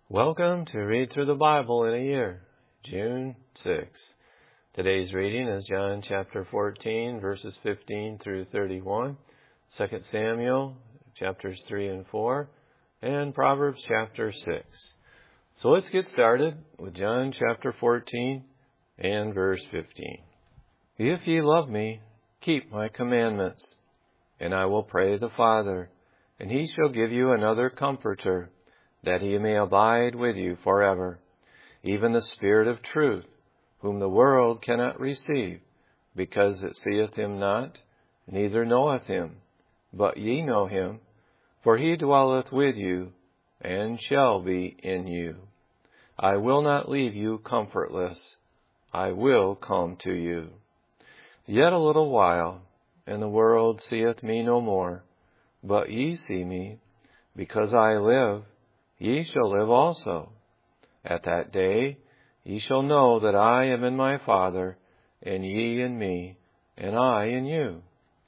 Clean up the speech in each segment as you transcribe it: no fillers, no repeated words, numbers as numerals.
Welcome to Read Through the Bible in a Year, June 6. Today's reading is John chapter 14, verses 15 through 31, 2 Samuel chapters 3 and 4, and Proverbs chapter 6. So let's get started with John chapter 14 and verse 15. If ye love me, keep my commandments, and I will pray the Father, and he shall give you another Comforter, that he may abide with you forever, even the Spirit of truth, whom the world cannot receive, because it seeth him not, neither knoweth him. But ye know him, for he dwelleth with you, and shall be in you. I will not leave you comfortless. I will come to you. Yet a little while, and the world seeth me no more. But ye see me, because I live, ye shall live also. At that day ye shall know that I am in my Father, and ye in me, and I in you.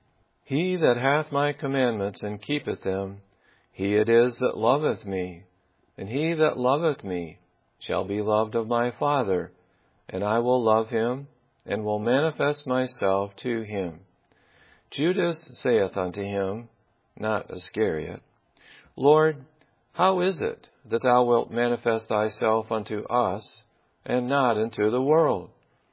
He that hath my commandments and keepeth them, he it is that loveth me. And he that loveth me shall be loved of my Father, and I will love him, and will manifest myself to him. Judas saith unto him, not Iscariot, Lord, how is it that thou wilt manifest thyself unto us, and not unto the world?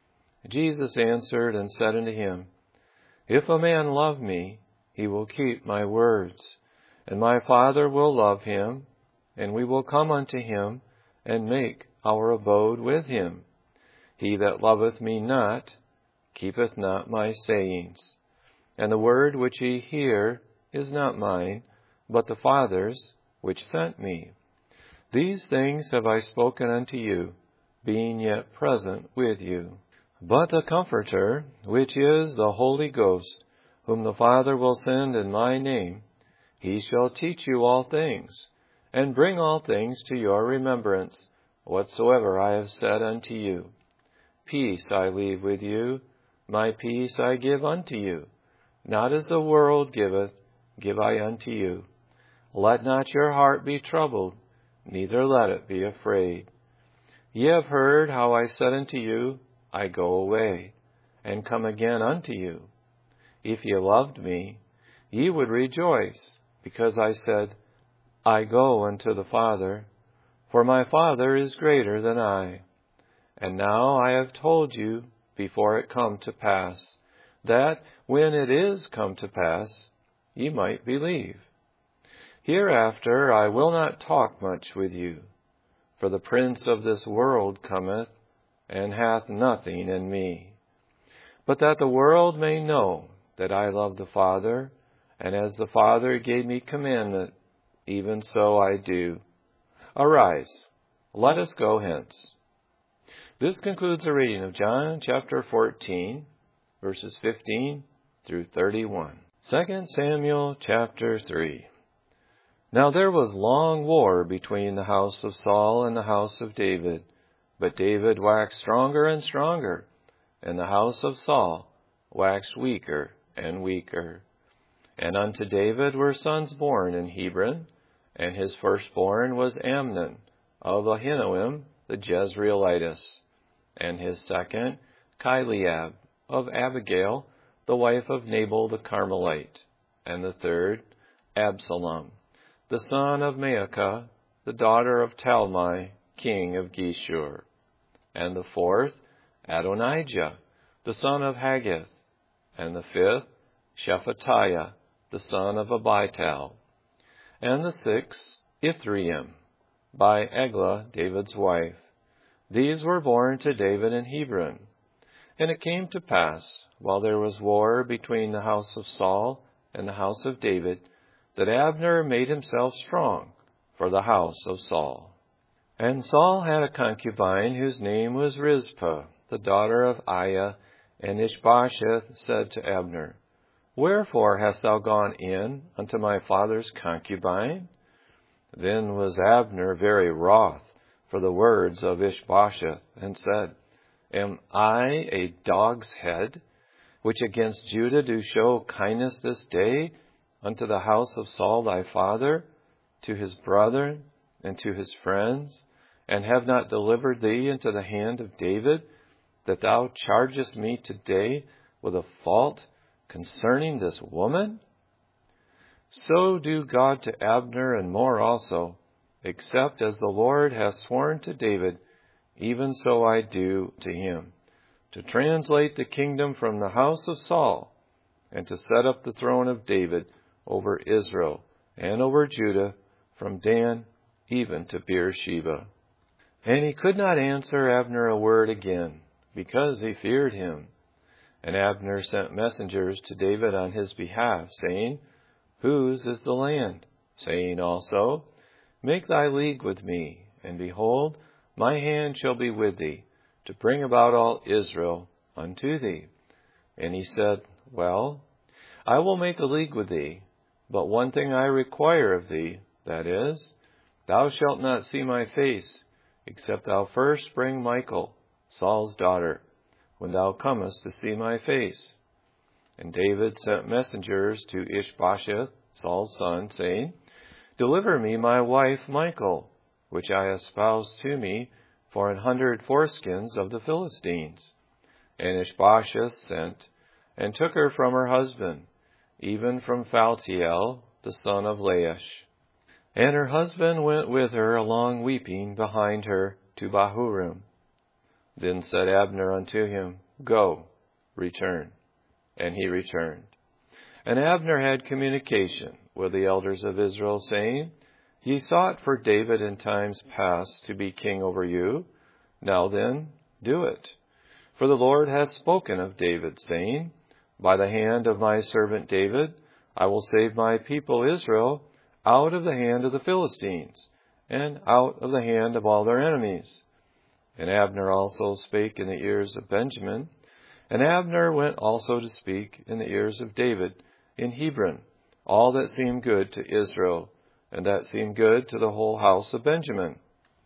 Jesus answered and said unto him, If a man love me, he will keep my words, and my Father will love him, and we will come unto him, and make our abode with him. He that loveth me not, keepeth not my sayings. And the word which ye hear is not mine, but the Father's, which sent me. These things have I spoken unto you, being yet present with you. But the Comforter, which is the Holy Ghost, whom the Father will send in my name, he shall teach you all things, and bring all things to your remembrance, whatsoever I have said unto you. Peace I leave with you, my peace I give unto you. Not as the world giveth, give I unto you. Let not your heart be troubled, neither let it be afraid. Ye have heard how I said unto you, I go away, and come again unto you. If ye loved me, ye would rejoice, because I said, I go unto the Father, for my Father is greater than I. And now I have told you before it come to pass, that when it is come to pass, ye might believe. Hereafter I will not talk much with you, for the prince of this world cometh, and hath nothing in me. But that the world may know that I love the Father, and as the Father gave me commandment, even so I do. Arise, let us go hence. This concludes the reading of John chapter 14, verses 15 through 31. 2 Samuel chapter 3. Now there was long war between the house of Saul and the house of David, but David waxed stronger and stronger, and the house of Saul waxed weaker and weaker. And unto David were sons born in Hebron, and his firstborn was Amnon of Ahinoam the Jezreelitess, and his second Chileab of Abigail, the wife of Nabal the Carmelite, and the third Absalom, the son of Maacah, the daughter of Talmai, king of Geshur, and the fourth Adonijah, the son of Haggith, and the fifth Shephatiah, the son of Abital, and the sixth Ithream, by Eglah, David's wife. These were born to David in Hebron. And it came to pass, while there was war between the house of Saul and the house of David, that Abner made himself strong for the house of Saul. And Saul had a concubine whose name was Rizpah, the daughter of Aiah, and Ishbosheth said to Abner, Wherefore hast thou gone in unto my father's concubine? Then was Abner very wroth for the words of Ishbosheth, and said, Am I a dog's head, which against Judah do show kindness this day unto the house of Saul thy father, to his brethren, and to his friends, and have not delivered thee into the hand of David, that thou chargest me today with a fault concerning this woman? So do God to Abner, and more also, except as the Lord hath sworn to David, even so I do to him, to translate the kingdom from the house of Saul, and to set up the throne of David over Israel and over Judah, from Dan even to Beersheba. And he could not answer Abner a word again, because he feared him. And Abner sent messengers to David on his behalf, saying, Whose is the land? Saying also, Make thy league with me, and behold, my hand shall be with thee, to bring about all Israel unto thee. And he said, Well, I will make a league with thee, but one thing I require of thee, that is, thou shalt not see my face, except thou first bring Michal, Saul's daughter, when thou comest to see my face. And David sent messengers to Ishbosheth, Saul's son, saying, Deliver me my wife Michal, which I espoused to me for 100 foreskins of the Philistines. And Ishbosheth sent, and took her from her husband, even from Phaltiel, the son of Laish. And her husband went with her along weeping behind her to Bahurim. Then said Abner unto him, Go, return. And he returned. And Abner had communication with the elders of Israel, saying, Ye sought for David in times past to be king over you. Now then, do it. For the Lord hath spoken of David, saying, By the hand of my servant David, I will save my people Israel out of the hand of the Philistines, and out of the hand of all their enemies. And Abner also spake in the ears of Benjamin, and Abner went also to speak in the ears of David in Hebron, all that seemed good to Israel, and that seemed good to the whole house of Benjamin.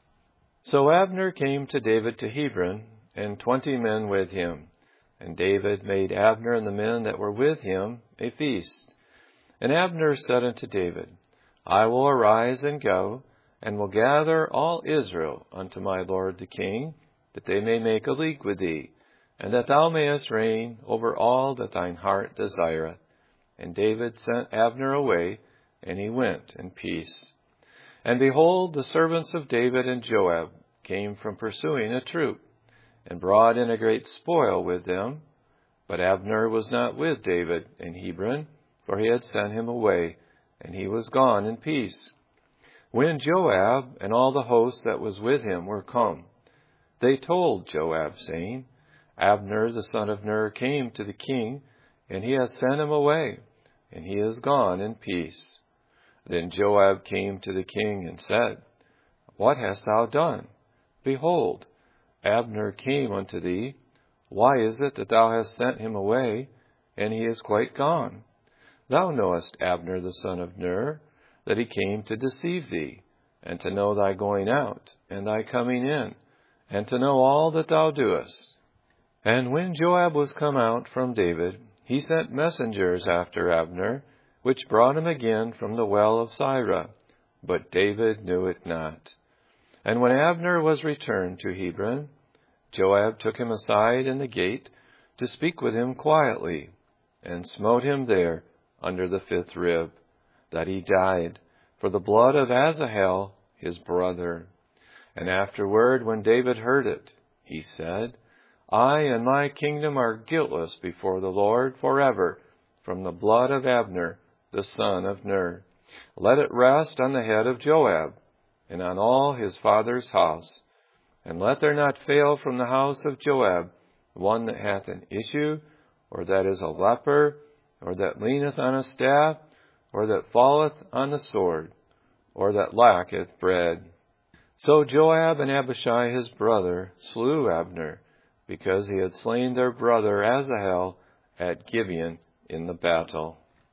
So Abner came to David to Hebron, and 20 men with him. And David made Abner and the men that were with him a feast. And Abner said unto David, I will arise and go, and will gather all Israel unto my lord the king, that they may make a league with thee, and that thou mayest reign over all that thine heart desireth. And David sent Abner away, and he went in peace. And behold, the servants of David and Joab came from pursuing a troop, and brought in a great spoil with them. But Abner was not with David in Hebron, for he had sent him away, and he was gone in peace. When Joab and all the host that was with him were come, they told Joab, saying, Abner the son of Ner came to the king, and he hath sent him away, and he is gone in peace. Then Joab came to the king and said, What hast thou done? Behold, Abner came unto thee. Why is it that thou hast sent him away, and he is quite gone? Thou knowest Abner the son of Ner, that he came to deceive thee, and to know thy going out, and thy coming in, and to know all that thou doest. And when Joab was come out from David, he sent messengers after Abner, which brought him again from the well of Sirah, but David knew it not. And when Abner was returned to Hebron, Joab took him aside in the gate to speak with him quietly, and smote him there under the 5th rib, that he died, for the blood of Asahel his brother. And afterward, when David heard it, he said, I and my kingdom are guiltless before the Lord forever, from the blood of Abner, the son of Ner. Let it rest on the head of Joab, and on all his father's house. And let there not fail from the house of Joab one that hath an issue, or that is a leper, or that leaneth on a staff, or that falleth on the sword, or that lacketh bread. So Joab and Abishai his brother slew Abner, because he had slain their brother Asahel at Gibeon in the battle.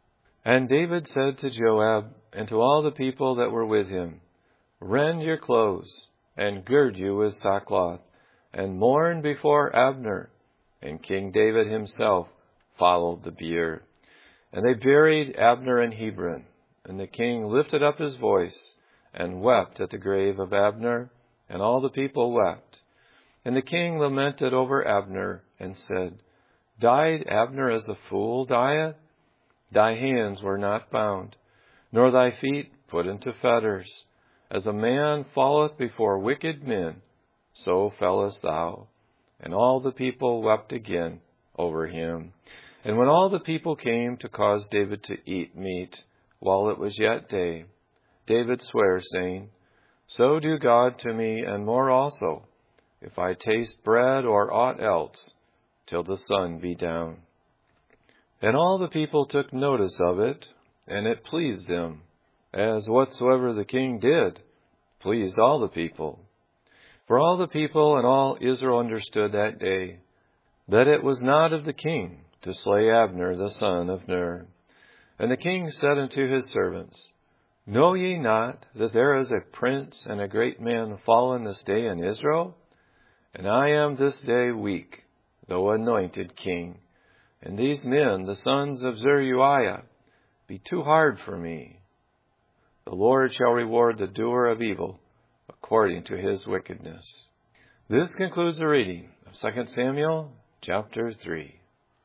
And David said to Joab and to all the people that were with him, Rend your clothes, and gird you with sackcloth, and mourn before Abner. And King David himself followed the bier. And they buried Abner in Hebron. And the king lifted up his voice, and wept at the grave of Abner, and all the people wept. And the king lamented over Abner, and said, Died Abner as a fool dieth? Thy hands were not bound, nor thy feet put into fetters. As a man falleth before wicked men, so fellest thou. And all the people wept again over him. And when all the people came to cause David to eat meat, while it was yet day, David sware, saying, So do God to me, and more also, if I taste bread or aught else, till the sun be down. And all the people took notice of it, and it pleased them, as whatsoever the king did pleased all the people. For all the people and all Israel understood that day that it was not of the king to slay Abner the son of Ner. And the king said unto his servants, Know ye not that there is a prince and a great man fallen this day in Israel? And I am this day weak, though anointed king. And these men, the sons of Zeruiah, be too hard for me. The Lord shall reward the doer of evil according to his wickedness. This concludes the reading of 2 Samuel chapter 3.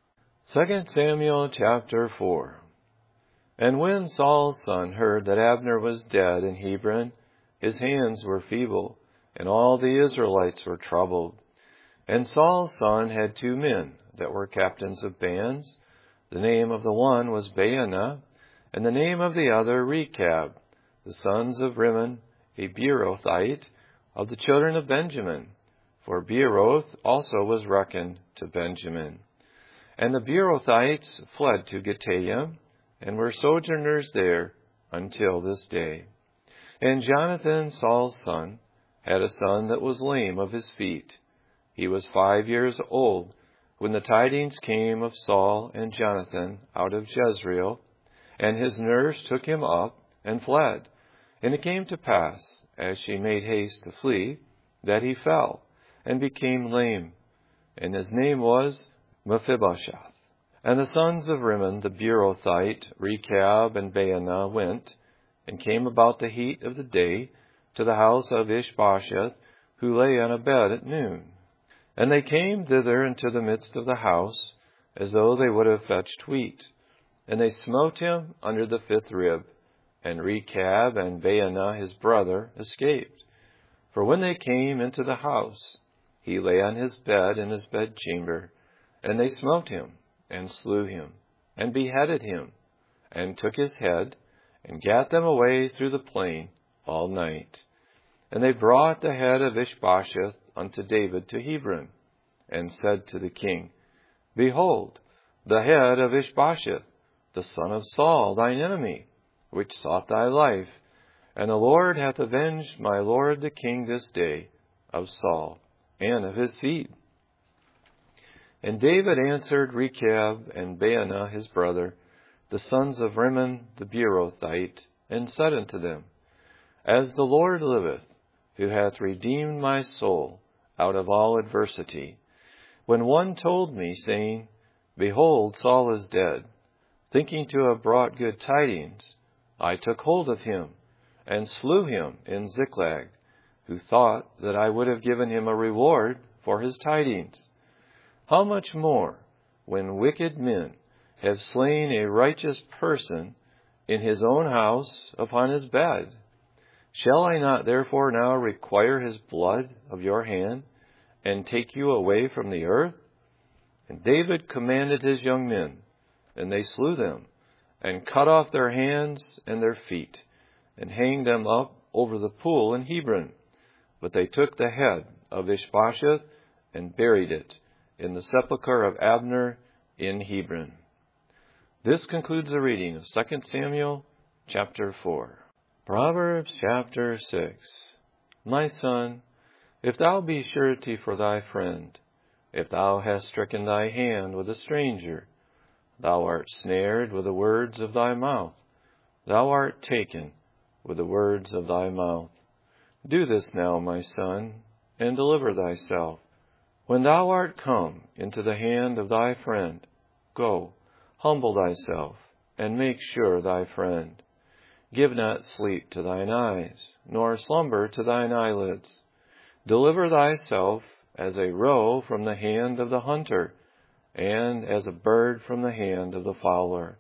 2 Samuel chapter 4. And when Saul's son heard that Abner was dead in Hebron, his hands were feeble, and all the Israelites were troubled. And Saul's son had 2 men that were captains of bands. The name of the one was Baanah, and the name of the other Rechab, the sons of Rimmon, a Beerothite, of the children of Benjamin. For Beeroth also was reckoned to Benjamin. And the Beerothites fled to Gittayim, and were sojourners there until this day. And Jonathan, Saul's son, had a son that was lame of his feet. He was 5 years old when the tidings came of Saul and Jonathan out of Jezreel, and his nurse took him up and fled. And it came to pass, as she made haste to flee, that he fell and became lame. And his name was Mephibosheth. And the sons of Rimmon the Beerothite, Rechab and Baanah, went, and came about the heat of the day to the house of Ishbosheth, who lay on a bed at noon. And they came thither into the midst of the house, as though they would have fetched wheat. And they smote him under the 5th rib. And Rechab and Baanah his brother escaped. For when they came into the house, he lay on his bed in his bedchamber, and they smote him, and slew him, and beheaded him, and took his head, and gat them away through the plain all night. And they brought the head of Ishbosheth unto David to Hebron, and said to the king, Behold, the head of Ishbosheth, the son of Saul, thine enemy, which sought thy life, and the Lord hath avenged my lord the king this day of Saul, and of his seed. And David answered Rechab and Baanah his brother, the sons of Rimmon the Beerothite, and said unto them, As the Lord liveth, who hath redeemed my soul out of all adversity, when one told me, saying, Behold, Saul is dead, thinking to have brought good tidings, I took hold of him, and slew him in Ziklag, who thought that I would have given him a reward for his tidings. How much more, when wicked men have slain a righteous person in his own house upon his bed? Shall I not therefore now require his blood of your hand, and take you away from the earth? And David commanded his young men, and they slew them, and cut off their hands and their feet, and hanged them up over the pool in Hebron. But they took the head of Ishbosheth, and buried it in the sepulchre of Abner in Hebron. This concludes the reading of 2 Samuel chapter 4. Proverbs chapter 6. My son, if thou be surety for thy friend, if thou hast stricken thy hand with a stranger, thou art snared with the words of thy mouth, thou art taken with the words of thy mouth. Do this now, my son, and deliver thyself. When thou art come into the hand of thy friend, go, humble thyself, and make sure thy friend. Give not sleep to thine eyes, nor slumber to thine eyelids. Deliver thyself as a roe from the hand of the hunter, and as a bird from the hand of the fowler.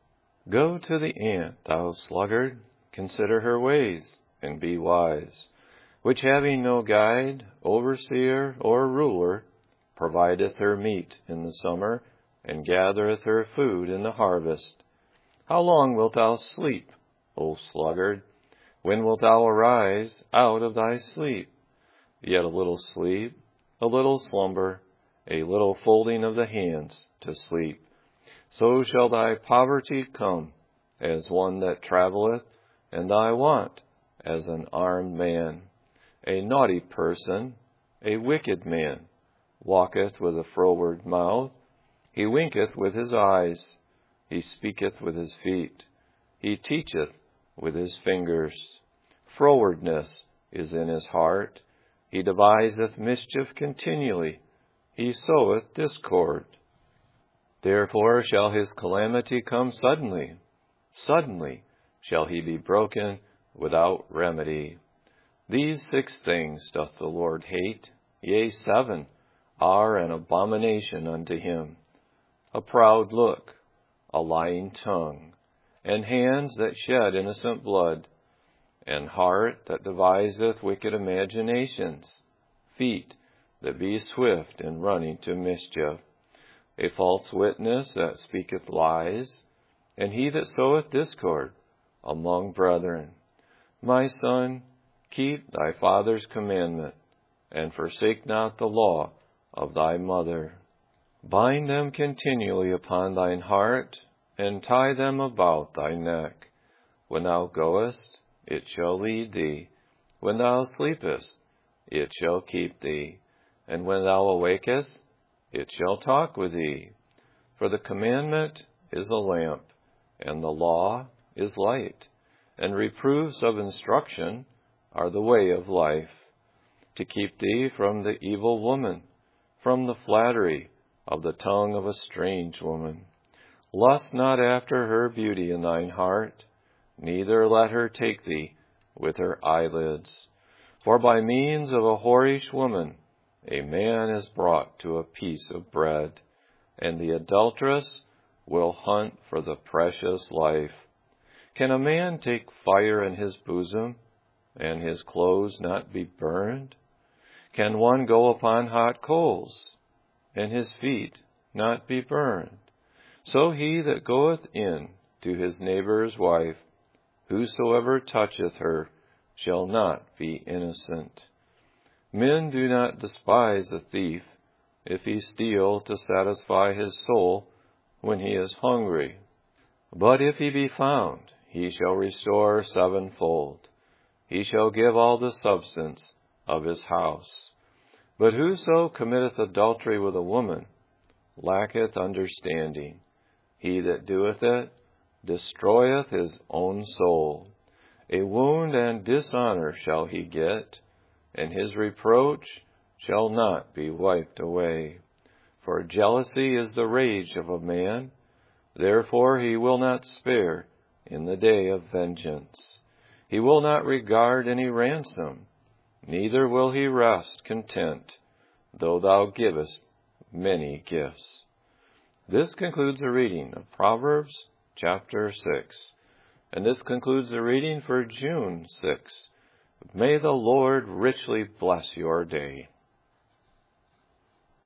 Go to the ant, thou sluggard, consider her ways, and be wise, which having no guide, overseer, or ruler, provideth her meat in the summer, and gathereth her food in the harvest. How long wilt thou sleep, O sluggard? When wilt thou arise out of thy sleep? Yet a little sleep, a little slumber, a little folding of the hands to sleep. So shall thy poverty come, as one that travelleth, and thy want, as an armed man. A naughty person, a wicked man, walketh with a froward mouth. He winketh with his eyes. He speaketh with his feet. He teacheth with his fingers. Frowardness is in his heart. He deviseth mischief continually. He soweth discord. Therefore shall his calamity come suddenly. Suddenly shall he be broken without remedy. These 6 things doth the Lord hate, yea, 7 are an abomination unto him: a proud look, a lying tongue, and hands that shed innocent blood, and heart that deviseth wicked imaginations, feet that be swift in running to mischief, a false witness that speaketh lies, and he that soweth discord among brethren. My son, keep thy father's commandment, and forsake not the law of thy mother. Bind them continually upon thine heart, and tie them about thy neck. When thou goest, it shall lead thee. When thou sleepest, it shall keep thee. And when thou awakest, it shall talk with thee. For the commandment is a lamp, and the law is light, and reproofs of instruction are the way of life, to keep thee from the evil woman, from the flattery of the tongue of a strange woman. Lust not after her beauty in thine heart, neither let her take thee with her eyelids. For by means of a whorish woman a man is brought to a piece of bread, and the adulteress will hunt for the precious life. Can a man take fire in his bosom, and his clothes not be burned? Can one go upon hot coals, and his feet not be burned? So he that goeth in to his neighbor's wife, whosoever toucheth her, shall not be innocent. Men do not despise a thief, if he steal to satisfy his soul when he is hungry. But if he be found, he shall restore 7-fold. He shall give all the substance of his house. But whoso committeth adultery with a woman lacketh understanding. He that doeth it destroyeth his own soul. A wound and dishonor shall he get, and his reproach shall not be wiped away. For jealousy is the rage of a man, therefore he will not spare in the day of vengeance. He will not regard any ransom, neither will he rest content, though thou givest many gifts. This concludes the reading of Proverbs chapter 6. And this concludes the reading for June 6. May the Lord richly bless your day.